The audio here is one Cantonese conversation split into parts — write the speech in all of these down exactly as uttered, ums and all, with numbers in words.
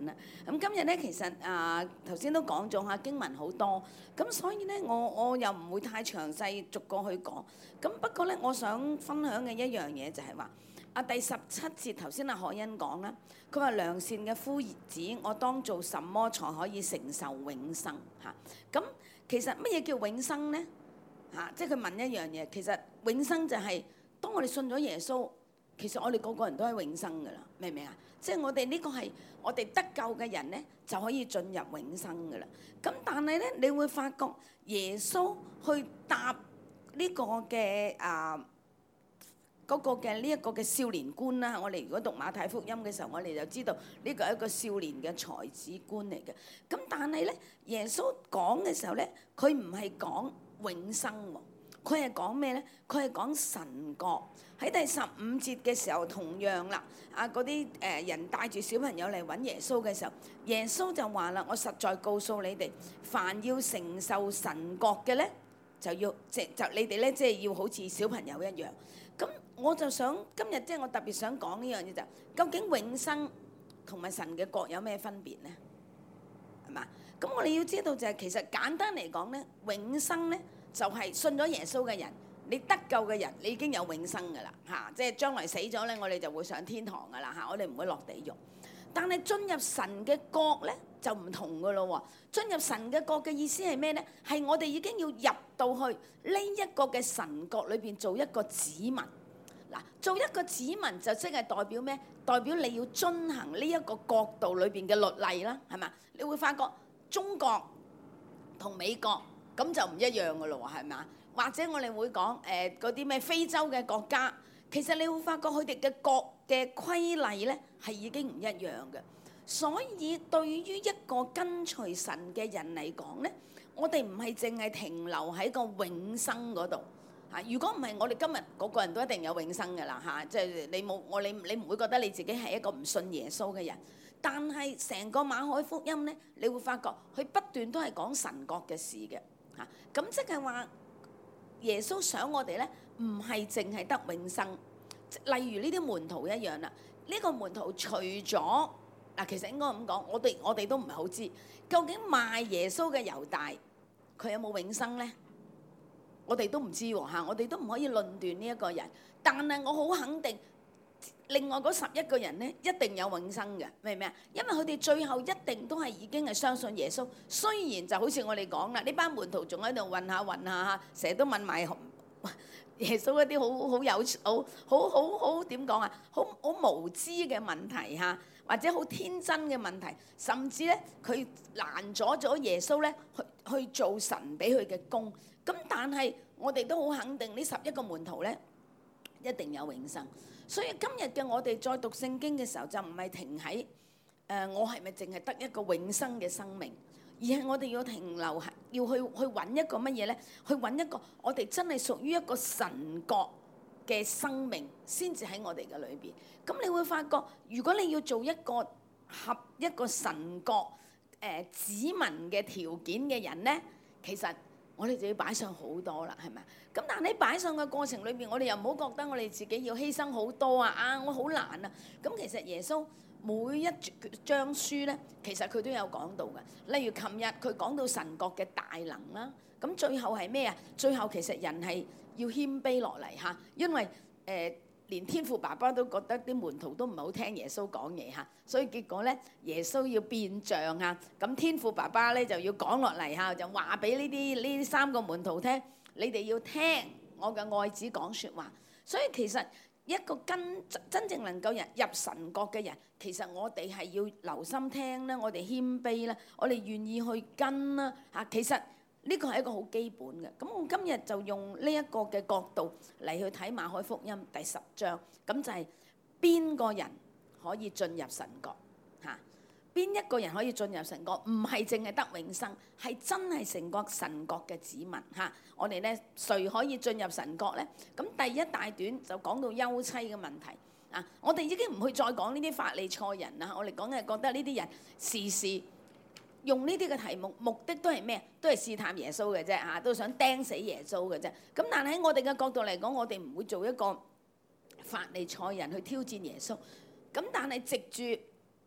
啦。咁今日咧其實啊頭先都講咗下經文好多，咁所以咧我我又唔會太詳細逐個去講。咁不過咧，我想分享嘅一樣嘢就係話啊第十七節頭先阿海欣講啦，佢話良善嘅夫子，我當做什麼才可以承受永生嚇？咁、啊、其實乜嘢叫永生咧？嚇、啊，即係佢問一樣嘢，其實永生就係、是、當我哋信咗耶穌。其實我哋個個人都係永生㗎啦，明唔明啊？即係我哋呢個係我哋得救嘅人咧，就可以進入永生㗎啦。咁但係咧，你會發覺耶穌去答呢個嘅啊嗰個嘅呢一個嘅少年官啦。我哋如果讀馬太福音嘅時候，我哋就知道呢個係一個少年嘅才子官嚟嘅。咁但係咧，耶穌講嘅時候咧，佢唔係講永生喎。佢係講咩咧？佢係講神國。喺第十五節嘅時候，同樣啦，啊嗰啲誒人帶住小朋友嚟揾耶穌嘅時候，耶穌就話啦：我實在告訴你哋，凡要承受神國嘅咧，就要即就你哋咧，即係要好似小朋友一樣。咁我就想今日即係我特別想講呢樣嘢就係，究竟永生同埋神嘅國有咩分別咧？係嘛？咁我哋要知道就係其實簡單嚟講咧，永生咧。就係信咗耶穌嘅人，你得救嘅人，你已經有永生㗎啦嚇，即係將來死咗咧，我哋就會上天堂㗎啦嚇，我哋唔會落地獄。但係進入神嘅國咧就唔同㗎咯喎，進入神嘅國嘅意思係咩咧？係我哋已經要入到去呢一個嘅神國裏邊做一個子民。嗱，做一個子民就即係代表咩？代表你要遵行呢一個國度裏邊嘅律例啦，係嘛？你會發覺中國同美國。咁就唔一樣嘅咯喎，係咪？或者我哋會講誒嗰啲咩非洲嘅國家，其實你會發覺佢哋嘅國嘅規例咧係已經唔一樣嘅。所以對於一個跟隨神嘅人嚟講咧，我哋唔係淨係停留喺個永生嗰度嚇。如果唔係，我哋今日個個人都一定有永生嘅啦嚇。即係你冇我你你唔會覺得你自己係一個唔信耶穌嘅人。但係成個馬可福音咧，你會發覺佢不斷都係講神國嘅事嘅。嚇，咁即係話耶穌想我哋咧，唔係淨係得永生。例如呢啲門徒一樣啦，呢個門徒除咗嗱，其實應該咁講，我哋我哋都唔係好知究竟賣耶穌嘅猶大佢有冇永生咧？我哋都唔知喎嚇，我哋都唔可以論斷呢一個人。但係我好肯定，另外嗰十一個人咧一定有永生嘅，明唔明啊？因為佢哋最後一定都係已經係相信耶穌。雖然就好似我哋講啦，呢班門徒仲喺度混下混下，成日都問埋耶穌一啲好好有好好好好點講啊，好好無知嘅問題嚇，或者好天真嘅問題，甚至咧佢攔阻咗耶穌咧去去做神俾佢嘅工。咁但係我哋都好肯定呢十一個門徒咧一定有永生。所以今日嘅我哋再讀聖經嘅時候，就唔係停喺誒、呃、我係咪淨係得一個永生嘅生命，而係我哋要停留係要去去揾一個乜嘢咧？去揾一個我哋真係屬於一個神國嘅生命，先至喺我哋嘅裏邊。咁你會發覺，如果你要做一個合一個神國誒、呃、子民嘅條件嘅人咧，其實我哋就要擺上好多啦，係咪？咁但係喺擺上嘅過程裏邊，我哋又唔好覺得我哋自己要犧牲好多啊！啊，我好難啊！咁其實耶穌每一章書咧，其實佢都有講到嘅。例如琴日佢講到神國嘅大能啦，咁最後係咩啊？最後其實人係要謙卑落嚟嚇，因為誒、呃、連天父爸爸都覺得啲門徒都唔係好聽耶穌講嘢嚇，所以結果咧耶穌要變像啊，咁天父爸爸咧就要講落嚟嚇，就話俾呢啲呢三個門徒聽。你哋要聽我嘅愛子講説話，所以其實一個跟真正能夠入入神國嘅人，其實我哋係要留心聽啦，我哋謙卑啦，我哋願意去跟啦嚇。其實呢個係一個好基本嘅。咁我今日就用呢一個嘅角度嚟去睇馬可福音第十章，咁就係邊個人可以進入神國嚇？邊一個人可以進入神國？唔係淨係得永生，係真係成個神國嘅子民嚇。我哋咧誰可以進入神國咧？咁第一大段就講到休妻嘅問題啊！我哋已經唔去再講呢啲法利賽人啦。我哋講嘅係覺得呢啲人時時用呢啲嘅題目，目的都係咩？都係試探耶穌嘅啫嚇，都想釘死耶穌嘅啫。咁但係喺我哋嘅角度嚟講，我哋唔會做一個法利賽人去挑戰耶穌。咁但係藉住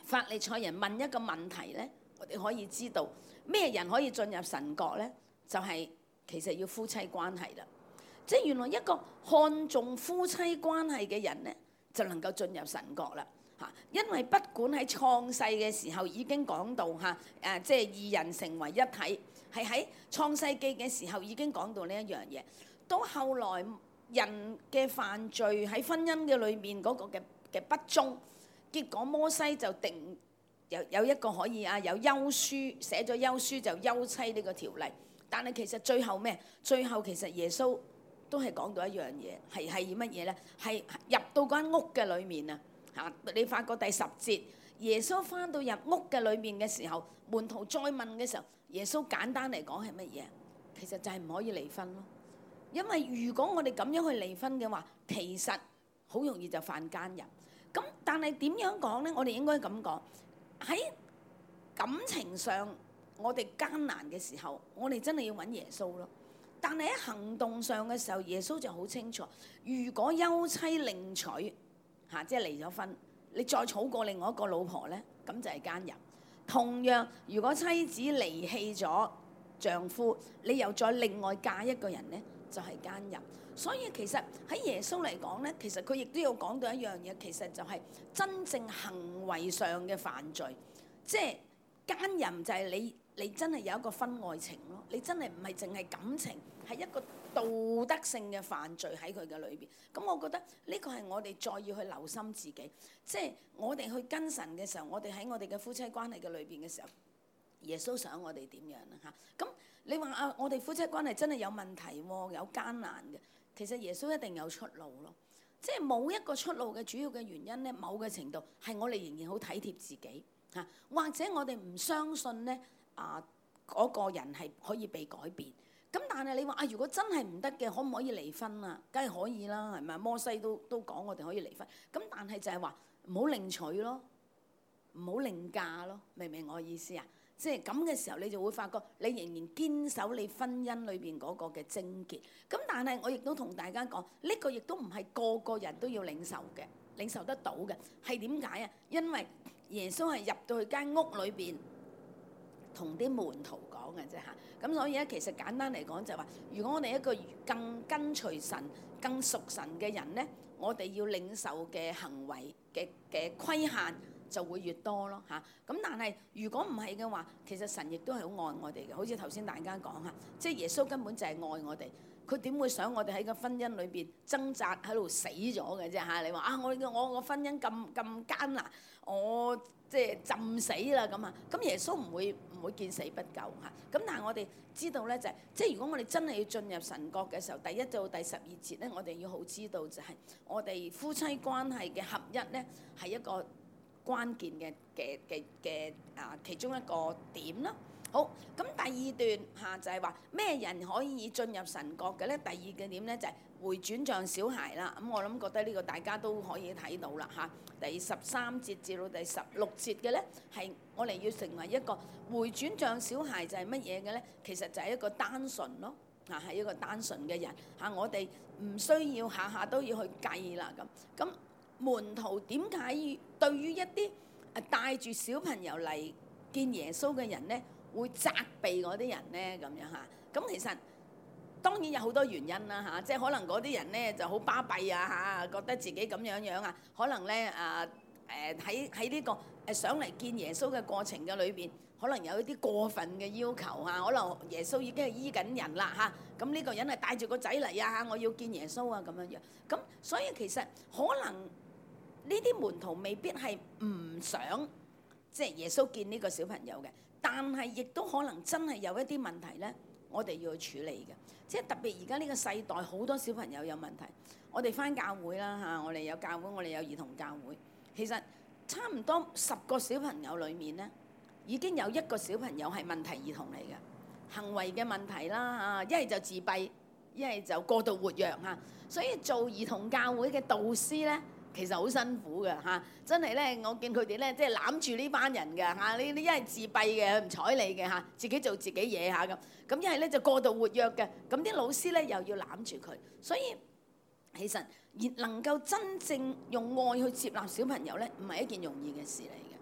法利賽人問一個問題咧，我哋可以知道咩人可以進入神國咧？就係、是、其實要夫妻關係啦。即係原來一個看重夫妻關係嘅人咧，就能夠進入神國啦嚇。因為不管喺創世嘅時候已經講到嚇誒，即係二人成為一體，係喺創世記嘅時候已經講到呢一樣嘢。到後來人嘅犯罪喺婚姻嘅裏面嗰個嘅嘅不忠，結果摩西就定有有一個可以啊有休書寫咗休書就休妻呢個條例。但係其實最後咩？最後其實耶穌都係講到一樣嘢，係係乜嘢咧？係入到嗰間屋嘅裏面啊！嚇，你發覺第十節，耶穌翻到入屋嘅裏面嘅時候，門徒再問嘅時候，耶穌簡單嚟講係乜嘢？其實就係唔可以離婚咯。因為如果我哋咁樣去離婚嘅話，其實好容易就犯奸淫。咁但係點樣講咧？我哋應該咁講，喺感情上我哋艱難嘅時候，我哋真係要揾耶穌咯。但係喺行動上嘅時候，耶穌就好清楚，如果休妻另娶嚇，即係離咗婚，你再娶過另外一個老婆咧，咁就係奸淫。同樣，如果妻子離棄咗丈夫，你又再另外嫁一個人咧，就係奸淫。所以其實喺耶穌嚟講咧，其實佢亦都有講到一樣嘢，其實就係真正行為上嘅犯罪，即係奸淫就係你你真係有一個婚外情咯，你真係唔係淨係感情，係一個道德性嘅犯罪喺佢嘅裏邊。咁我覺得呢個係我哋再要去留心自己，即係我哋去跟神嘅時候，我哋喺我哋嘅夫妻關係嘅裏邊嘅時候，耶穌想我哋點樣啊？嚇，咁你話啊，我哋夫妻關係真係有問題喎，有艱難嘅。其實耶穌一定有出路咯，即係冇一個出路嘅主要嘅原因咧，某個程度係我哋仍然好體貼自己嚇，或者我哋唔相信咧啊嗰個人係可以被改變。咁但係你話啊，如果真係唔得嘅，可唔可以離婚啊？梗係可以啦，係咪？摩西都都講我哋可以離婚。咁但係就係話唔好另娶咯，唔好另嫁咯，明唔明我意思啊？即係咁嘅時候，你就會發覺你仍然堅守你婚姻裏邊嗰個嘅貞潔。咁但係我亦都同大家講，呢個亦都唔係個個人都要領受嘅，領受得到嘅。係點解啊？因為耶穌係入到去間屋裏邊，同啲門徒講嘅啫嚇。咁所以咧，其實簡單嚟講就係話，如果我哋一個更跟隨神、更屬神嘅人咧，我哋要領受嘅行為嘅嘅規限就會越多咯嚇。咁但係如果唔係嘅話，其實神亦都係好愛我哋嘅。好似頭先大家講嚇，即係耶穌根本就係愛我哋，佢點會想我哋喺個婚姻裏邊掙扎喺度死咗嘅啫嚇？你話啊，我我個婚姻咁咁艱難，我即係浸死啦咁啊！咁耶穌唔會唔會見死不救嚇。咁但係我哋知道咧，就係即係如果我哋真係要進入神國嘅時候，第一到第十二節咧，我哋要好知道就係我哋夫妻關係嘅合一咧，係一個關鍵嘅嘅嘅嘅啊其中一個點啦。好，咁第二段嚇就係話咩人可以進入神國嘅咧？第二個點咧就係回轉像小孩啦。咁我諗覺得呢個大家都可以睇到啦嚇。第十三節至到第十六節嘅咧，係我哋要成為一個回轉像小孩就係乜嘢嘅咧？其實就係一個單純咯嚇，係一個單純嘅人嚇。我哋唔需要下下都要去計啦咁。咁門徒點解對於一啲誒帶住小朋友嚟見耶穌嘅人咧，會責備嗰啲人咧咁樣嚇？咁其實當然有好多原因啦嚇，即係可能嗰啲人咧就好巴閉啊嚇，覺得自己咁樣樣啊，可能咧啊誒喺喺呢個誒上嚟見耶穌嘅過程嘅裏邊，可能有一啲過分嘅要求啊，可能耶穌已經係醫緊人啦嚇，咁呢個人係帶住個仔嚟啊，我要見耶穌啊咁樣樣，咁所以其實可能呢啲門徒未必係唔想即係耶穌見呢個小朋友嘅，但係亦都可能真係有一啲問題咧，我哋要去處理嘅。即係特別而家呢個世代好多小朋友有問題，我哋返教會啦嚇，我哋有教會，我哋有兒童教會，其實差唔多十個小朋友裡面咧，已經有一個小朋友係問題兒童嚟嘅，行為嘅問題啦嚇，一係就自閉，一係就過度活躍嚇，所以做兒童教會嘅導師咧，其實好辛苦嘅嚇，真係咧，我見佢哋咧，即係攬住呢班人嘅嚇，你你一係自閉嘅唔睬你嘅嚇，自己做自己嘢嚇咁，咁一係咧就過度活躍嘅，咁啲老師咧又要攬住佢，所以其實而能夠真正用愛去接納小朋友咧，唔係一件容易嘅事嚟嘅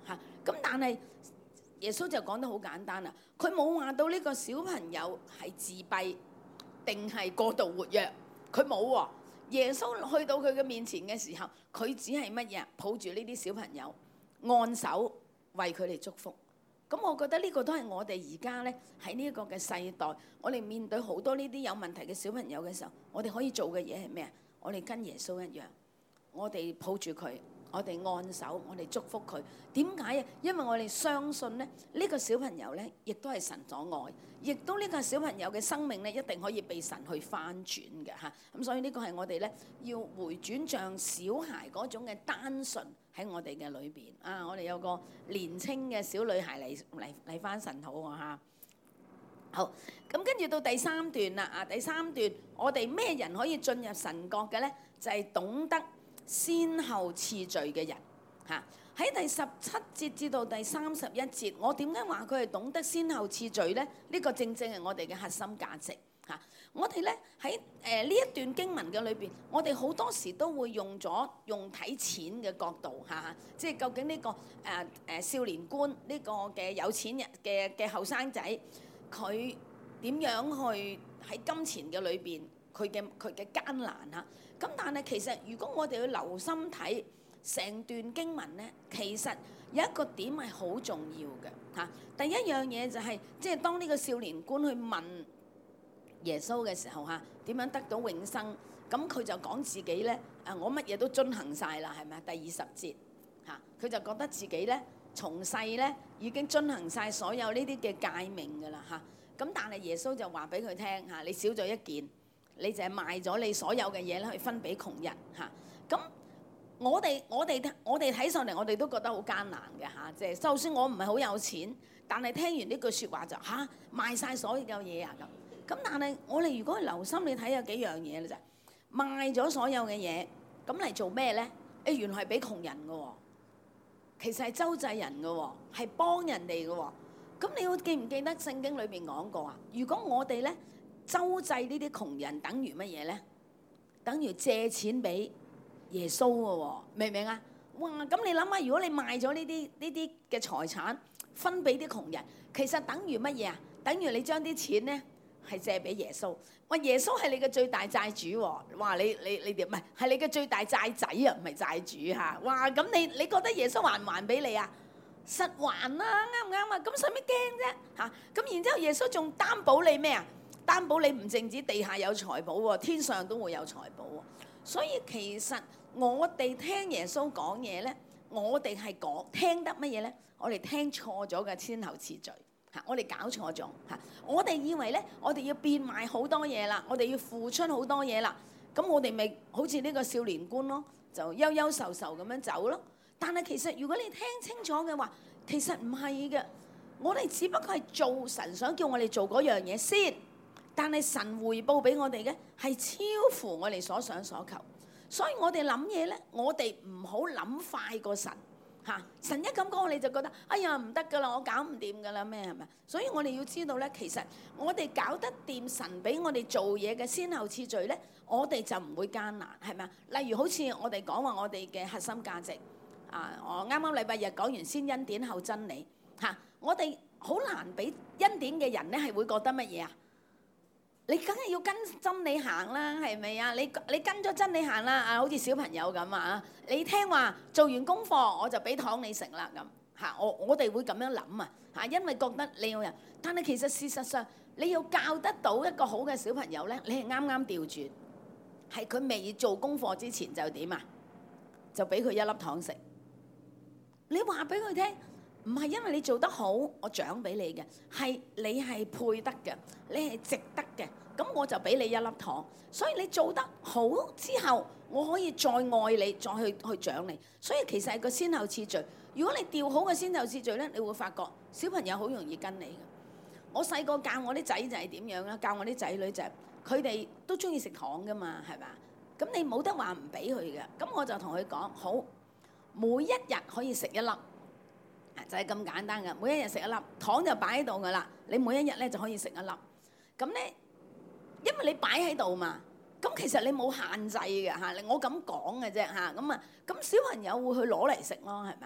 嚇。咁但係耶穌就講得好簡單啦，佢冇話到呢個小朋友係自閉定係過度活躍，佢冇喎。耶穌去到佢嘅面前嘅時候，佢只係乜嘢？抱住呢啲小朋友，按手為佢哋祝福。咁我覺得呢個都係我哋而家咧喺呢一個嘅世代，我哋面對好多呢啲有問題嘅小朋友嘅時候，我哋可以做嘅嘢係咩啊？我哋跟耶穌一樣，我哋抱住佢。我哋按手，我哋祝福佢。點解啊？因為我哋相信咧，呢個小朋友咧，亦都係神所愛，亦都呢個小朋友嘅生命咧，一定可以被神去翻轉嘅嚇。咁所以呢個係我哋咧要回轉像小孩嗰種嘅單純喺我哋嘅裏邊啊！我哋有個年青嘅小女孩嚟嚟嚟翻神土喎嚇。好，咁跟住到第三段啦啊！第三段我哋咩人可以進入神國嘅咧？就係懂得先後次序嘅人嚇。喺第十七節至到第三十一節，我點解話佢係懂得先後次序咧？呢個正正係我哋嘅核心價值嚇。我哋咧喺誒呢一段經文嘅裏邊，我哋好多時都會用咗用睇錢嘅角度嚇，即係究竟呢個誒誒少年官呢個嘅有錢人嘅嘅後生仔，佢點樣去喺金錢嘅裏邊佢嘅佢嘅艱難嚇。咁但係其實如果我哋要留心睇成段經文咧，其實有一個點係好重要嘅嚇。第一樣嘢就係即係當呢個少年官去問耶穌嘅時候嚇，點樣得到永生？咁佢就講自己咧，誒我乜嘢都遵行晒啦，係咪啊？第二十節嚇，佢就覺得自己咧從細咧已經遵行晒所有呢啲嘅誡命㗎啦嚇。咁但係耶穌就話俾佢聽嚇，你少咗一件。你就係賣咗你所有嘅嘢咧，去分俾窮人嚇。咁我哋我哋我哋睇上嚟，我哋都覺得好艱難嘅嚇。即係就算我唔係好有錢，但係聽完呢句説話就嚇賣晒所有嘢啊咁。咁但係我哋如果留心你睇有幾樣嘢咧，就係賣咗所有嘅嘢，咁嚟做咩咧？誒原來係俾窮人嘅喎，其實係周濟人嘅喎，係幫人哋嘅喎。咁你要記唔記得聖經裏邊講過啊？如果我哋咧，周濟呢啲窮人等於乜嘢咧？等於借錢俾耶穌嘅喎，明唔明啊？哇！咁你諗下，如果你賣咗呢啲呢啲嘅財產分俾啲窮人，其實等於乜嘢啊？等於你將啲錢咧係借俾耶穌。哇！耶穌係你嘅最大債主喎。哇！你你你點唔係係你嘅最大債仔啊？唔係債主嚇。哇！咁你你覺得耶穌還唔還俾你啊？實還啦，啱唔啱啊？咁使乜驚啫嚇？咁然之後耶穌仲擔保你咩啊？擔保你唔淨止地下有財寶喎，天上都會有財寶喎。所以其實我哋聽耶穌講嘢咧，我哋係講聽得乜嘢咧？我哋聽錯咗嘅先後次序嚇，我哋搞錯咗嚇。我哋以為咧，我哋要變賣好多嘢啦，我哋要付出好多嘢啦。咁我哋咪好似呢個少年官咯，就憂憂愁愁咁樣走咯。但係其實如果你聽清楚嘅話，其實唔係嘅。我哋只不過係做神想叫我哋做嗰樣嘢先。但係神回報俾我哋嘅係超乎我哋所想所求，所以我哋諗嘢咧，我哋唔好諗快過神嚇。神一咁講，你就覺得哎呀唔得㗎啦，我搞唔掂㗎啦咩係咪？所以我哋要知道咧，其實我哋搞得掂神俾我哋做嘢嘅先後次序咧，我哋就唔會艱難係咪啊？例如好似我哋講話我哋嘅核心價值啊，我啱啱禮拜日講完先恩典後真理嚇，我哋好難俾恩典嘅人咧係會覺得乜嘢啊？你梗係要跟真理行啦，係咪啊？你你跟咗真理行啦，啊，好似小朋友咁啊！你聽話做完功課，我就俾糖你食啦咁嚇。我我哋會咁樣諗啊嚇，因為覺得你有人，但係其實事實上你要教得到一個好嘅小朋友咧，你係啱啱調轉，係佢未做功課之前就點啊？就俾佢一粒糖食。你話俾佢聽。唔係因為你做得好，我獎俾你嘅，係你係配得嘅，你係值得嘅，咁我就俾你一粒糖。所以你做得好之後，我可以再愛你，再去去獎你。所以其實係個先後次序。如果你調好個先後次序咧，你會發覺小朋友好容易跟你嘅。我細個教我啲仔就係點樣啦，教我啲仔女就係佢哋都中意食糖噶嘛，係嘛？咁你冇得話唔俾佢嘅。咁我就同佢講，好，每一日可以食一粒。就係咁簡單嘅，每一日食一粒糖就擺喺度噶啦。你每一日咧就可以食一粒。咁咧，因為你擺喺度嘛，咁其實你冇限制嘅嚇。我咁講嘅啫嚇。咁啊，咁小朋友會去攞嚟食咯，係咪？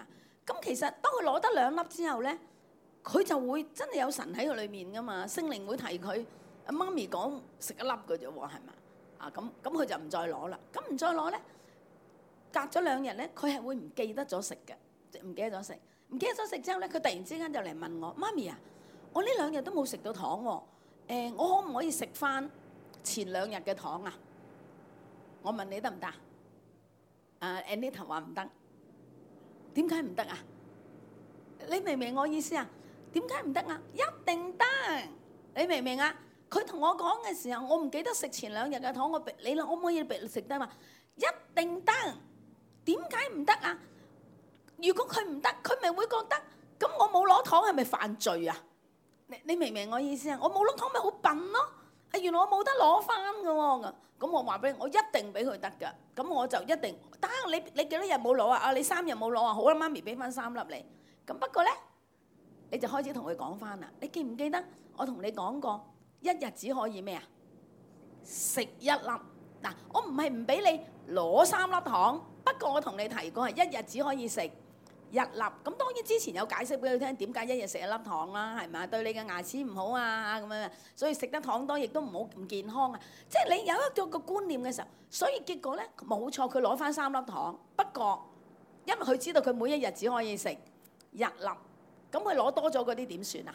咁其實當佢攞得兩粒之後咧，佢就會真係有神喺佢裏面噶嘛，聖靈會提佢。阿媽咪講食一粒嘅啫喎，係咪啊？咁咁佢就唔再攞啦。咁唔再攞咧，隔咗兩日咧，佢係會唔記得咗食嘅，唔記得咗食。唔記得咗食之後咧，佢突然之間就嚟問我：媽咪啊，我呢兩日都冇食到糖喎，誒，我可唔可以食翻前兩日嘅糖啊？我問你得唔得？啊 Anita 話唔得。點解唔得啊？你明唔明我意思啊？點解唔得啊？一定得，你明唔明啊？佢同我講嘅時候，我唔記得食前兩日嘅糖，我你可唔可以食得嘛？一定得。點解唔得啊？如果佢唔得，佢咪會覺得咁我冇攞糖係咪犯罪啊？你你明唔明我意思啊？我冇攞糖咪好笨咯。啊，原來我冇得攞翻㗎喎。咁我話俾你，我一定俾佢得㗎。咁我就一定得。你你幾多日冇攞啊？啊，你三日冇攞啊？好啦，媽咪俾翻三粒你。咁不過咧，你就開始同佢講翻啦。你記唔記得我同你講過，一日只可以咩啊？食一粒。嗱，我唔係唔俾你攞三粒糖，不過我同你提過係一日只可以食一粒。咁當然之前有解釋俾佢聽點解一日食一粒糖啦，係咪啊？對你嘅牙齒唔好啊咁樣，所以食得糖多亦都唔好唔健康啊。即係你有一個個觀念嘅時候，所以結果咧冇錯，佢攞翻三粒糖。不過因為佢知道佢每一日只可以食一粒，咁佢攞多咗嗰啲點算啊？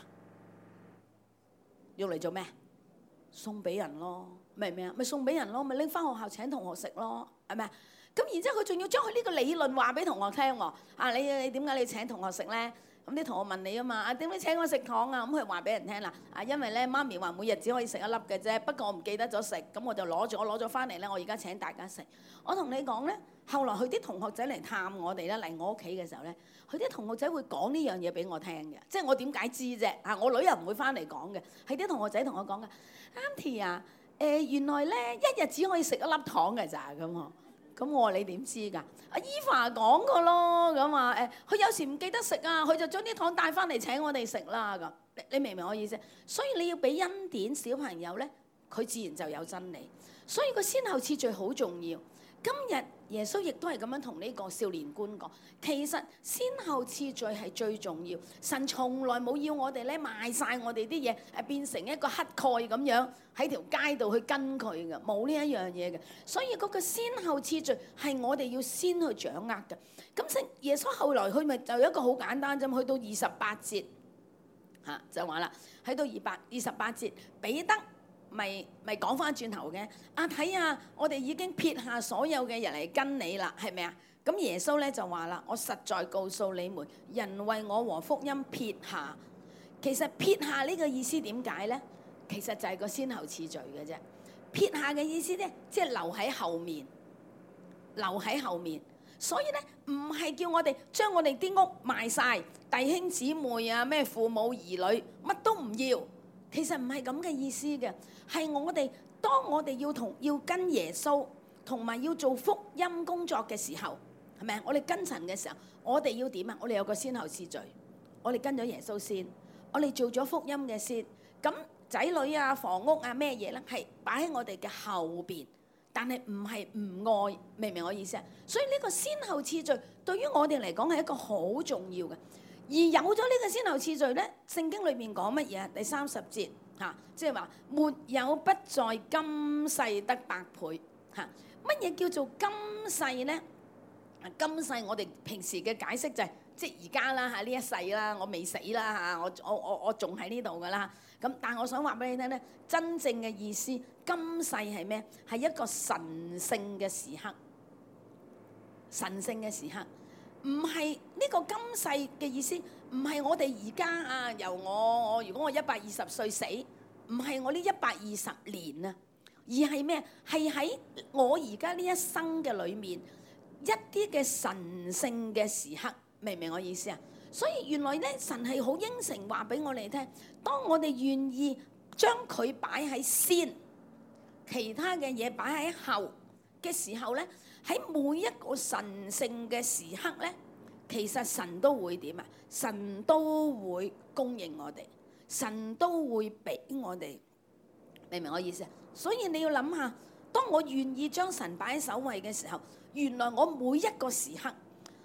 用嚟做咩？送俾人咯，明唔明啊？咪送俾人咯，咪拎翻學校請同學食咯，係咪啊？咁然之後佢仲要將佢呢個理論話俾同學聽喎。啊，你你點解你請同學食咧？咁啲同學問你啊嘛，啊點解請我食糖啊？咁佢話俾人聽啦。啊，因為咧媽咪話每日只可以食一粒嘅啫，不過我唔記得咗食，咁我就攞咗，我攞咗翻嚟咧，我而家請大家食。我同你講咧，後來佢啲同學仔嚟探我哋咧，嚟我屋企嘅時候咧，佢啲同學仔會講呢樣嘢俾我聽嘅，即係我點解知啫？啊，我女又唔會翻嚟講嘅，係啲同學仔同我講嘅。Auntie 啊，誒原來咧一日只可以食一粒糖嘅咋咁喎。咁我話你點知㗎？阿 Eva 講過咯，咁話誒，佢有時唔記得食啊，佢就將啲糖帶翻嚟請我哋食啦咁。你你明唔明我意思？所以你要俾恩典小朋友咧，佢自然就有真理。所以個先後次序好重要。今日耶穌亦都係咁樣同呢個少年官講，其實先後次序係最重要。神從來冇要我哋咧賣晒我哋啲嘢，誒變成一個乞丐咁樣喺條街度去跟佢嘅，冇呢一樣嘢嘅。所以嗰個先後次序係我哋要先去掌握嘅。咁聖耶穌後來佢咪就有一個好簡單啫，去到二十八節嚇就話啦，喺到二百二十八節彼得。咪咪講翻轉頭嘅，啊睇啊，我哋已經撇下所有嘅人嚟跟你啦，係咪啊？咁耶穌咧就話啦，我實在告訴你們，人為我和福音撇下，其實撇下呢個意思點解咧？其實就係個先後次序嘅啫。撇下嘅意思咧，即係留喺後面，留喺後面。所以咧，唔係叫我哋將我哋啲屋賣晒，弟兄姊妹啊，咩父母兒女，乜都唔要。其實唔係咁嘅意思嘅，係我哋當我哋要同要跟耶穌，同埋要做福音工作嘅時候，係咪啊？我哋跟神嘅時候，我哋要點啊？我哋有個先後次序，我哋跟咗耶穌先，我哋做咗福音嘅先。咁仔女啊、房屋啊咩嘢咧，係擺喺我哋嘅後邊，但係唔係唔愛，明唔明我意思啊？所以呢個先後次序對於我哋嚟講係一個好重要嘅。而有咗呢個先後次序咧，聖經裏面講乜嘢啊？第三十節嚇，即係話沒有不在今世得百倍嚇。乜嘢叫做今世咧？今世我哋平時嘅解釋就係即係而家啦嚇，呢一世啦，我未死啦嚇，我我我我仲喺呢度噶啦。咁但係我想話俾你聽咧，真正嘅意思，今世係咩？係一個神聖嘅時刻，神聖嘅時刻。唔係呢個今世嘅意思，唔係我哋而家啊，由我我如果我一百二十歲死，唔係我呢一百二十年啊，而係咩？係喺我而家呢一生嘅裏面一啲嘅神聖嘅時刻，明唔明我意思啊？所以原來咧，神係好應承話俾我哋聽，當我哋願意將佢擺喺先，其他嘅嘢擺喺後嘅時候咧。喺每一個神聖嘅時刻咧，其實神都會點啊？神都會供應我哋，神都會俾我哋，明唔明我意思啊？所以你要諗下，當我願意將神擺喺首位嘅時候，原來我每一個時刻，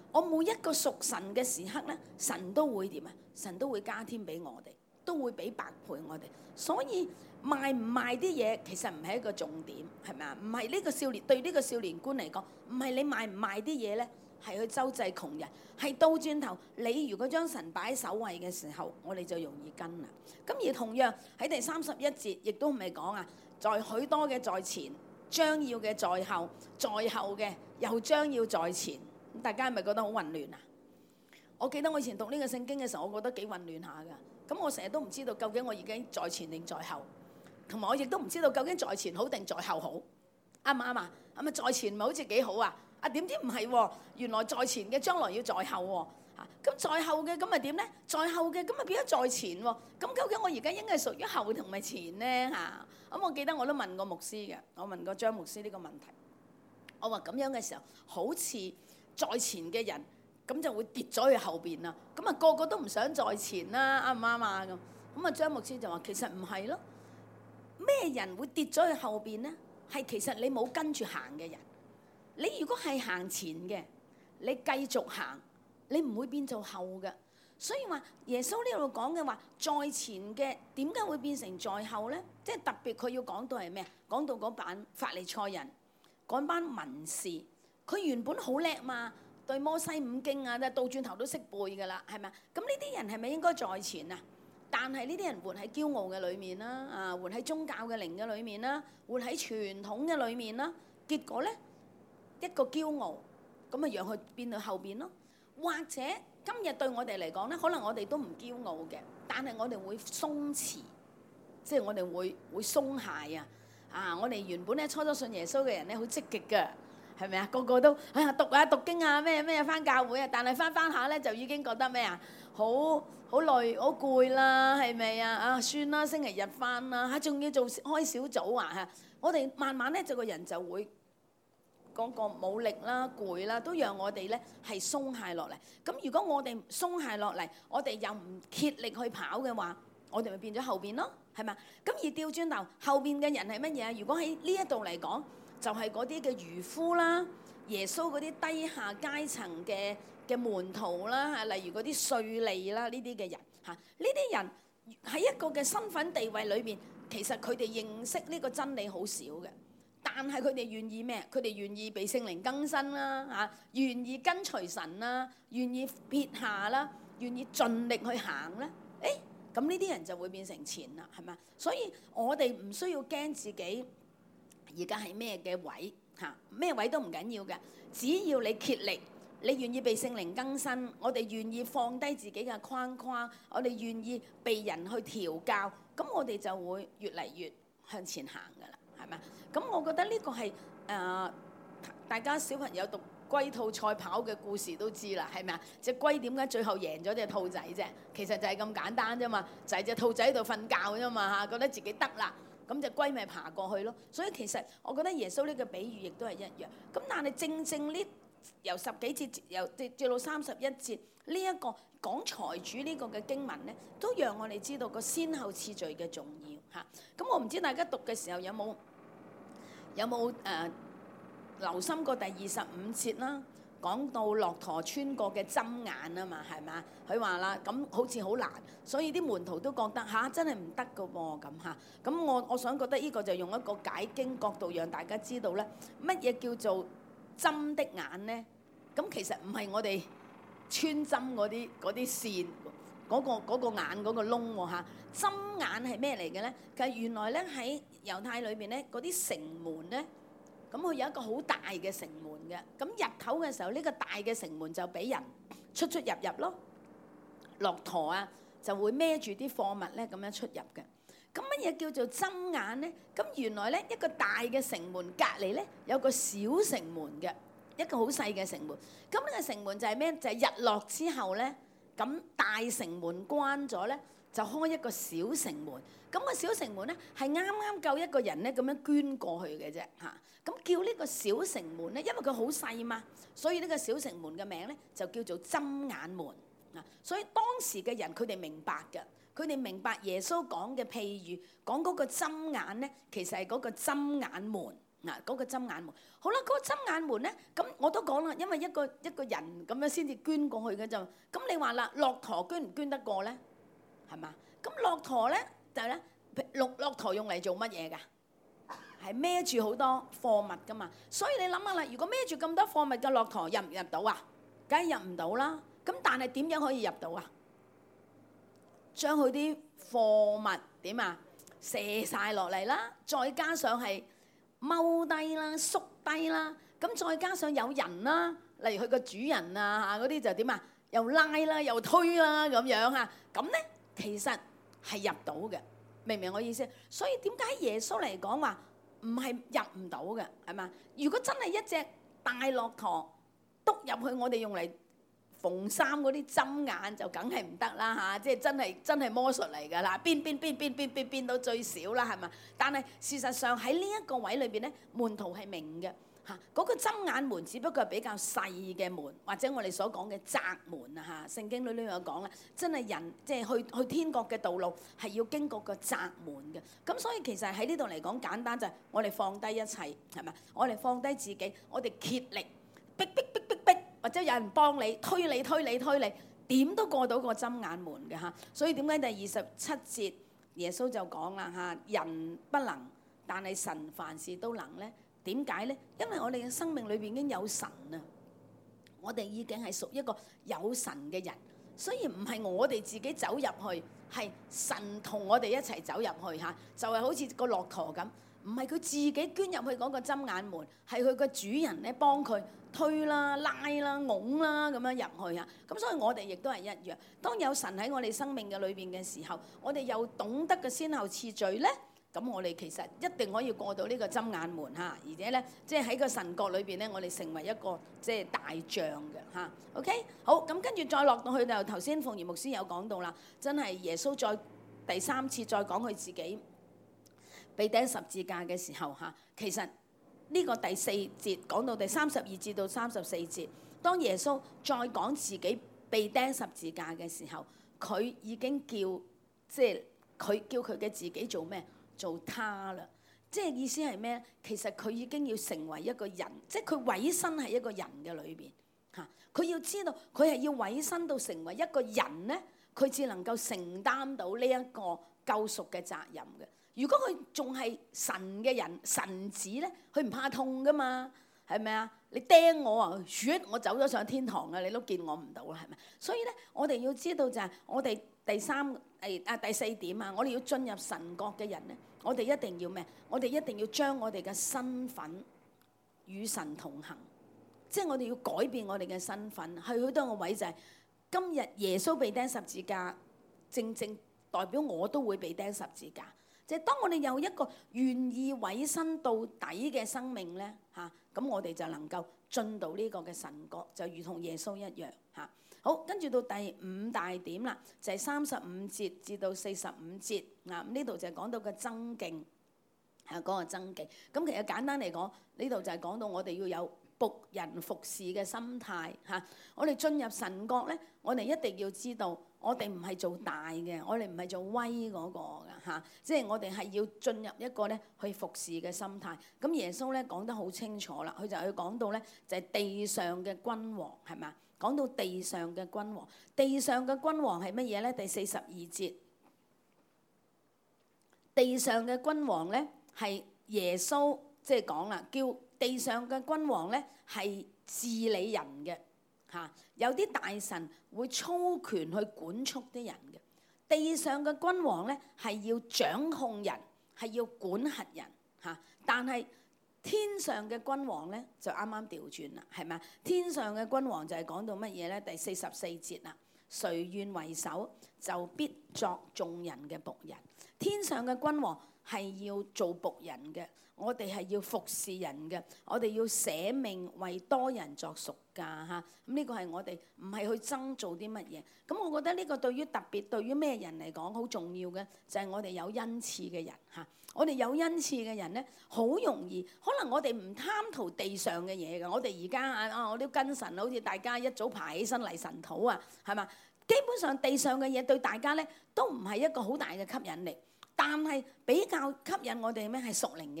我每一個屬神嘅時刻咧，神都會點啊？神都會加添俾我哋，都會俾百倍我哋。所以賣唔賣啲嘢其實唔係一個重點，係咪啊？唔係呢個少年對呢個少年官嚟講，唔係你賣唔賣啲嘢咧，係去周濟窮人，係倒轉頭。你如果將神擺喺首位嘅時候，我哋就容易跟啦。咁而同樣喺第三十一節，亦都唔係講啊，在許多嘅在前，將要嘅在後，在後嘅又將要在前。大家係咪覺得好混亂啊？我記得我以前讀呢個聖經嘅時候，我覺得幾混亂下㗎。咁我成日都唔知道究竟我已經在前定在後，同埋我亦都唔知道究竟在前好定在後好，啱唔啱啊？咁啊，在前咪好似幾好啊？啊點知唔係喎？原來在前嘅將來要在後喎。嚇，咁在後嘅咁咪點咧？在後嘅咁咪變咗在前喎。咁究竟我而家應該係屬於後同埋前咧？嚇，咁我記得我都問過牧師嘅，我問過張牧師呢個問題。我話咁樣嘅時候，好似在前嘅人咁就會跌咗去後邊啦。咁啊個個都唔想在前啦，啱唔啱啊？咁咁啊張牧師就話其實唔係咯。咩人會跌咗去後邊咧？係其實你冇跟住行嘅人。你如果係行前嘅，你繼續行，你唔會變做後嘅。所以話耶穌呢度講嘅話，在前嘅點解會變成在後咧？即係特別佢要講到係咩啊？講到嗰班法利賽人，嗰班文士，佢原本好叻嘛，對摩西五經啊，倒轉頭都識背㗎啦，係咪啊？咁呢啲人係咪應該在前啊？但係呢啲人活喺驕傲嘅裏面啦，啊，活喺宗教嘅靈嘅裏面啦，活喺傳統嘅裏面啦，結果咧一個驕傲，咁啊讓佢變到後邊咯。或者今日對我哋嚟講咧，可能我哋都唔驕傲嘅，但係我哋會鬆弛，即係我哋會會鬆懈啊！啊，我哋原本咧初初信耶穌嘅人咧，好積極嘅，係咪啊？個個都哎呀讀啊讀經啊咩咩返教會啊，但係返返下咧就已經覺得咩啊？好好累好攰啦，係咪啊？啊算啦，星期日返啦，嚇仲要做開小組啊嚇！我哋慢慢咧就個人就會。嗰個冇力啦、攰啦，都讓我哋咧係鬆懈落嚟。咁如果我哋鬆懈落嚟，我哋又唔竭力去跑嘅話，我哋咪變咗後邊咯，係咪？咁而調轉頭後邊嘅人係乜嘢啊？如果喺呢一度嚟講，就係嗰啲嘅漁夫啦、耶穌嗰啲低下階層嘅嘅門徒啦嚇，例如嗰啲稅吏啦呢啲嘅人嚇，呢啲人喺一個嘅身份地位裏邊，其實佢哋認識呢個真理好少嘅。但係佢哋願意咩？佢哋願意被聖靈更新啦，嚇，願意跟隨神啦，願意撇下啦，願意盡力去行咧。誒，咁呢啲人就會變成前啦，係咪？所以我哋唔需要驚自己而家係咩嘅位嚇，咩位都唔緊要嘅，只要你竭力，你願意被聖靈更新，我哋願意放低自己嘅框框，我哋願意被人去調教，咁我哋就會越嚟越向前行㗎啦。係咪？咁我覺得呢個係誒、呃，大家小朋友讀龜兔賽跑嘅故事都知啦，係咪啊？隻龜點解最後贏咗隻兔仔啫？其實就係咁簡單啫嘛，就係、是、隻兔仔喺度瞓覺啫嘛嚇，覺得自己得啦，咁隻龜咪爬過去咯。所以其實我覺得耶穌呢個比喻亦都係一樣。咁但係正正呢由十幾節由至到三十一節呢一個講財主呢個嘅經文咧，都讓我哋知道個先後次序嘅重要嚇。咁我唔知大家讀嘅時候有冇？有冇誒、呃、留心過第二十五節啦？講到駱駝穿過嘅針眼啊嘛，係咪？佢話啦，咁好似好難，所以啲門徒都覺得吓、啊，真係唔得噶喎咁嚇。咁我我想覺得呢個就用一個解經角度，讓大家知道咧，乜嘢叫做針的眼咧？咁其實唔係我哋穿針嗰啲嗰啲線，嗰、嗰個嗰個眼嗰個窿喎嚇。針眼係咩嚟嘅咧？其實原來咧喺猶太裏邊咧，嗰啲城門咧，咁佢有一個好大嘅城門嘅。咁入口嘅時候，呢個大嘅城門就俾人出出入入咯。駱駝啊，就會孭住啲貨物咧咁樣出入嘅。咁乜嘢叫做針眼咧？咁原來咧一個大嘅城門隔離咧有個小城門嘅，一個好細嘅城門。咁呢個城門就係咩？就係日落之後咧，咁大城門關咗咧，就開一個小城門，咁個小城門咧係啱啱夠一個人咧咁樣捐過去嘅啫嚇。咁叫呢個小城門咧，因為佢好細嘛，所以呢個小城門嘅名咧就叫做針眼門啊。所以當時嘅人佢哋明白嘅，佢哋明白耶穌講嘅譬喻，講嗰個針眼咧，其實係嗰個針眼門嗱，嗰個針眼門，好啦，嗰個針眼門咧，咁我都講啦，因為一個一個人咁樣先至捐過去嘅啫。咁你話啦，駱駝捐唔捐得過咧？係嘛？咁駱駝咧就係咧，駱駱駝用嚟做乜嘢㗎？係孭住好多貨物㗎嘛。所以你諗下啦，如果孭住咁多貨物嘅駱駝入唔入到啊？梗係入唔到啦。咁但係點樣可以入到啊？將佢啲貨物點啊卸曬落嚟啦，再加上係踎低啦、縮低啦，咁再加上有人啦，例如佢個主人啊嚇嗰啲就點啊，又拉啦又推啦咁樣嚇，咁咧其實係入到嘅，明唔明我意思？所以點解耶穌嚟講話唔係入唔到嘅係嘛？如果真係一隻大駱駝篤入去，我哋用嚟縫衫嗰啲針眼就梗係唔得啦嚇，即係真係真係魔術嚟㗎啦，變變變變變變變到最少啦係嘛？但係事實上喺呢一個位裏邊咧，門徒係明嘅嚇，嗰個針眼門只不過係比較細嘅門，或者我哋所講嘅窄門啊嚇。聖經裏邊有講啦，真係人即係去去天國嘅道路係要經過個窄門嘅。咁所以其實喺呢度嚟講簡單就係我哋放低一切係咪？我哋放低自己，我哋竭力逼逼逼逼逼。或者有人幫你推你推你推你，點都過到個針眼門嘅嚇。所以點解第二十七節耶穌就講啦嚇，人不能，但係神凡事都能咧。點解咧？因為我哋嘅生命裏邊已經有神啊，我哋已經係屬一個有神嘅人，所以唔係我哋自己走入去，係神同我哋一齊走入去嚇。就係好似個駱駝咁，唔係佢自己捐入去嗰個針眼門，係佢個主人咧幫佢推啦、拉啦、拱啦咁樣入去啊！咁所以我哋亦都係一樣。當有神喺我哋生命嘅裏邊嘅時候，我哋又懂得嘅先後次序咧，咁我哋其實一定可以過到呢個針眼門嚇。而且咧，即係喺個神國裏邊咧，我哋成為一個即係大將嘅嚇。OK，好，咁跟住再落到去就頭先鳳儀牧師有講到啦，真係耶穌再第三次再講佢自己被釘十字架嘅時候嚇，其實。呢個第四節講到第三十二節到三十四節，當耶穌再講自己被釘十字架嘅時候，佢已經叫即係佢叫佢嘅自己做咩？做他啦。即係意思係咩？其實佢已經要成為一個人，即係佢委身喺一個人嘅裏邊嚇。佢要知道佢係要委身到成為一個人咧，佢至能夠承擔到呢一個救贖嘅責任嘅。如果佢仲係神嘅人、神子咧，佢唔怕痛噶嘛，係咪啊？你釘我啊，血我走咗上天堂啊，你都見我唔到啦，係咪？所以咧，我哋要知道就係我哋第三誒啊第四點啊，我哋要進入神國嘅人咧，我哋一定要咩？我哋一定要將我哋嘅身份與神同行，即係我哋要改變我哋嘅身份。去好多個位就係今日耶穌被釘十字架，正正代表我都會被釘十字架。即係當我哋有一個願意委身到底嘅生命咧嚇，咁我哋就能夠進到呢個嘅神國，就如同耶穌一樣嚇。好，跟住到第五大點啦，就係三十五節至到四十五節啊。咁呢度就係講到個爭競係嗰個爭競。咁其實簡單嚟講，呢度就係講到我哋要有僕人服侍嘅心態嚇。我哋進入神國咧，我哋一定要知道。我哋唔係做大嘅，我哋唔係做威嗰個㗎嚇，即係我哋係要進入一個咧去服侍嘅心態。咁耶穌咧講得好清楚啦，佢就去講到咧就係地上嘅君王係咪啊？講到地上嘅君王，地上嘅君王係乜嘢咧？第四十二節，地上嘅君王咧係耶穌即係講啦，叫地上嘅君王咧係治理人嘅。嚇，有啲大臣會操權去管束啲人嘅，地上嘅君王咧係要掌控人，係要管轄人嚇。但係天上嘅君王咧就啱啱調轉啦，係咪？天上嘅君王就係講到乜嘢咧？第四十四節啦，誰願為首，就必作眾人嘅僕人。天上嘅君王係要做僕人嘅。我哋係要服侍人嘅，我哋要捨命為多人作贖價嚇。咁呢個係我哋唔係去爭做啲乜嘢。咁我覺得呢個對於特別對於咩人嚟講好重要嘅，就係我哋有恩賜嘅人嚇。我哋有恩賜嘅人咧，好容易可能我哋唔貪圖地上嘅嘢嘅。我哋而家啊啊，我都跟神，好似大家一早爬起身嚟神土啊，係嘛？基本上地上嘅嘢對大家咧都唔係一個好大嘅吸引力。但係比較吸引我哋咩係屬靈嘅嘢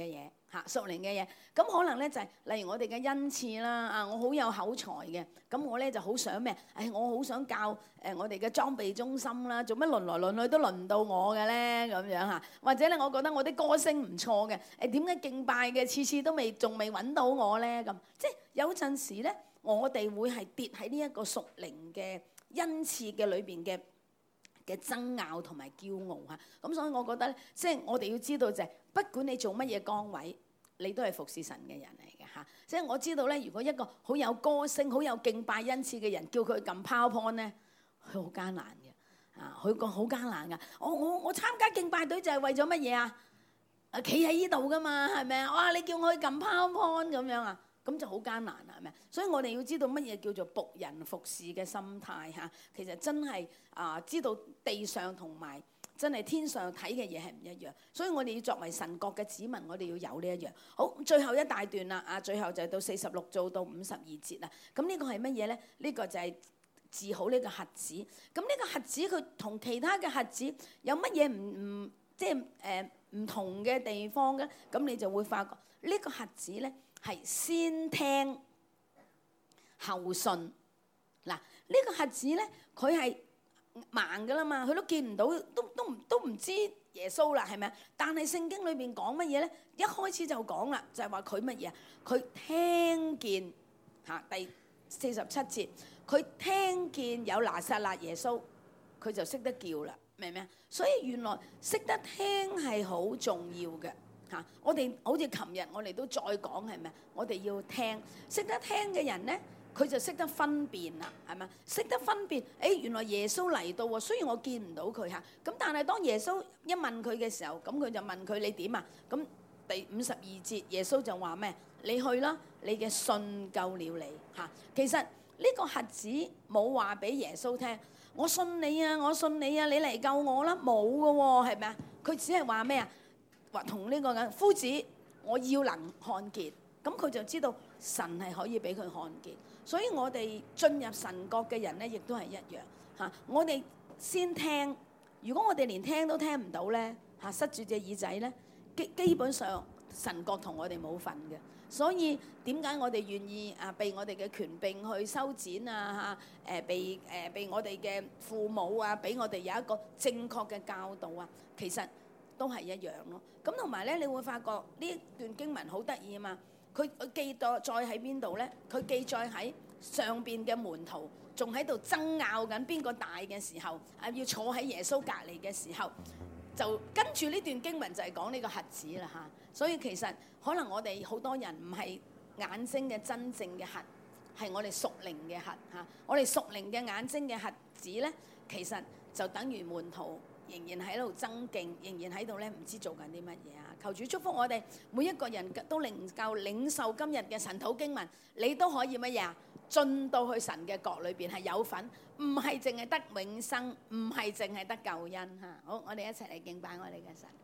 嚇屬靈嘅嘢，咁可能咧就係、是、例如我哋嘅恩賜啦，啊我好有口才嘅，咁我咧就好想咩？誒、哎、我好想教誒、呃、我哋嘅裝備中心啦，做乜輪來輪去都輪唔到我嘅咧咁樣嚇？或者咧我覺得我啲歌聲唔錯嘅，誒點解敬拜嘅次次都未仲未揾到我咧？咁即係有陣時咧，我哋會係跌喺呢一個屬靈嘅恩賜嘅裏邊嘅嘅爭拗同埋驕傲嚇，咁所以我覺得咧，即係我哋要知道就係，不管你做乜嘢崗位，你都係服侍神嘅人嚟嘅嚇。即係我知道咧，如果一個好有歌聲、好有敬拜恩賜嘅人，叫佢撳 PowerPoint 咧，佢好艱難嘅啊！佢講好艱難噶。我我我參加敬拜隊就係為咗乜嘢啊？啊，企喺呢度噶嘛，係咪啊？哇！你叫我去撳 PowerPoint 咁樣啊？咁就好艱難啦，係咪？所以我哋要知道乜嘢叫做僕人服侍嘅心態嚇。其實真係啊，知道地上同埋真係天上睇嘅嘢係唔一樣。所以我哋要作為神國嘅子民，我哋要有呢一樣。好，最後一大段啦，啊，最後就係到四十六做到五十二節啦。咁呢個係乜嘢咧？呢個就係治好呢個瞎子。咁呢個瞎子佢同其他嘅瞎子有乜嘢唔唔即係誒唔同嘅地方嘅？咁你就會發覺呢個瞎子咧。係先聽後信嗱，呢、這個瞎子咧，佢係盲噶啦嘛，佢都見唔到，都都唔都唔知耶穌啦，係咪啊？但係聖經裏邊講乜嘢咧？一開始就講啦，就係話佢乜嘢啊？佢聽見嚇第四十七節，佢聽見有拿撒勒耶穌，佢就識得叫啦，明唔明啊？所以原來識得聽係好重要嘅。嚇、啊！我哋好似琴日，我哋都再講係咪？我哋要聽，識得聽嘅人咧，佢就識得分辨啦，係咪？識得分辨，誒、哎、原來耶穌嚟到喎，雖然我見唔到佢嚇，咁但係當耶穌一問佢嘅時候，咁佢就問佢你點啊？咁第五十二節，耶穌就話咩？你去啦，你嘅信救了你嚇、啊。其實呢個瞎子冇話俾耶穌聽，我信你啊，我信你啊，你嚟救我啦，冇㗎喎，係咪啊？佢只係話咩啊？話同呢個嘅夫子，我要能看見，咁佢就知道神係可以俾佢看見。所以我哋進入神國嘅人咧，亦都係一樣嚇。我哋先聽，如果我哋連聽都聽唔到咧嚇，塞住隻耳仔咧，基基本上神國同我哋冇份嘅。所以點解我哋願意啊被我哋嘅權柄去修剪啊嚇？誒被誒被我哋嘅父母啊，俾我哋有一個正確嘅教導啊，其實都係一樣咯。咁同埋咧，你會發覺呢一段經文好得意啊嘛。佢佢記載在喺邊度咧？佢記載喺上邊嘅門徒仲喺度爭拗緊邊個大嘅時候，啊要坐喺耶穌隔離嘅時候，就跟住呢段經文就係講呢個瞎子啦嚇。所以其實可能我哋好多人唔係眼睛嘅真正嘅瞎，係我哋屬靈嘅瞎嚇。我哋屬靈嘅眼睛嘅瞎子咧，其實就等於門徒。仍然喺度爭競，仍然喺度咧唔知做緊啲乜嘢啊！求主祝福我哋每一個人都能夠領受今日嘅神土經文，你都可以乜嘢啊？進到去神嘅國裏邊係有份，唔係淨係得永生，唔係淨係得救恩嚇。好，我哋一齊嚟敬拜我哋嘅神。